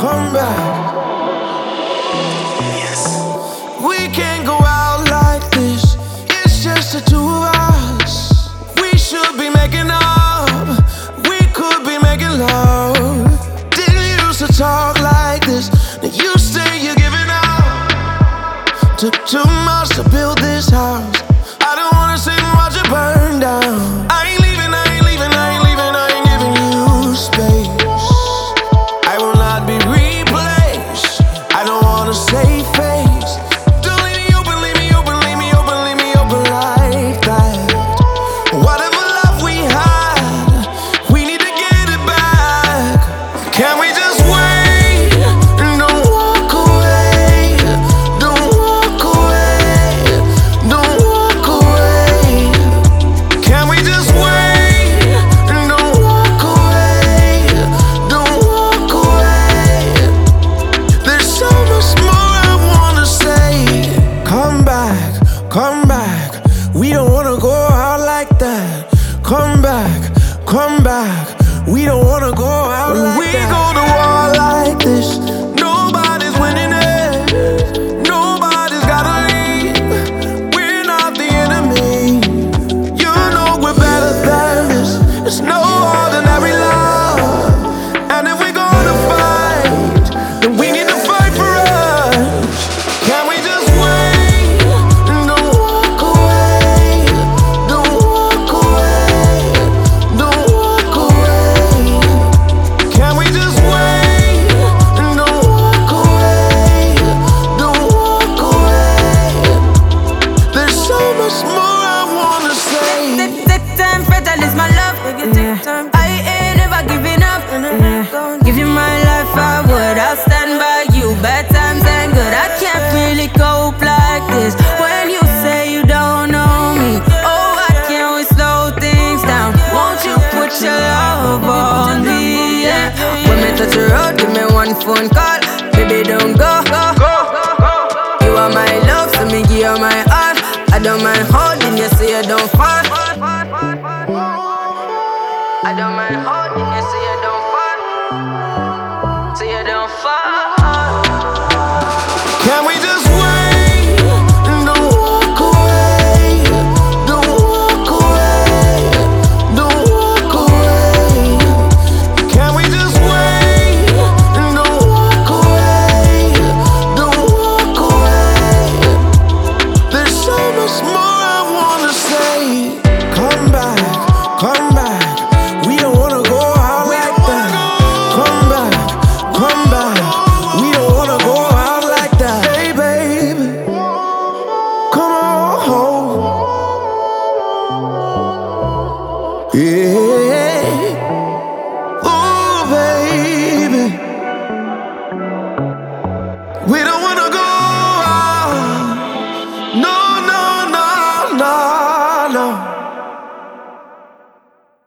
come back. Yes. We can't go out like this. It's just the two of us. We should be making up. We could be making love. Didn't used to talk like this. Now you say you're giving up. Took too much to build this house. I don't wanna sit and watch it burn down. I ain't leaving, I ain't leaving, I ain't leaving, I ain't giving you space. I will not be replaced. I don't wanna save face. Don't leave me open, leave me open, leave me open, leave me open like that. Whatever love we had, we need to get it back. Can we just wait and don't walk away? Don't walk away, don't walk away. Can we just wait and don't walk away? Don't walk away. There's so much more I wanna say. Come back, come back. We don't wanna go out like that. Come back, come back. We don't wanna go out like that. We go to war like this. Nobody's winning it. Nobody's gotta leave. We're not the enemy. You know we're better than this. It's no ordinary love. And if we're gonna fight, then we need to fight for us. Can we just wait and don't walk away? Don't walk away, don't walk away. Can we just wait and don't walk away? Don't walk away. There's so much more I wanna say. Take time, fragile is my love. I ain't never giving up. Give you my life, I would. I'll stand by you. Bad times ain't good. I can't really cope like this when you say you don't know me. Oh, why can't we slow things down? Won't you put your love on me? Yeah. When me touch the road, give me one phone call. Baby, don't go.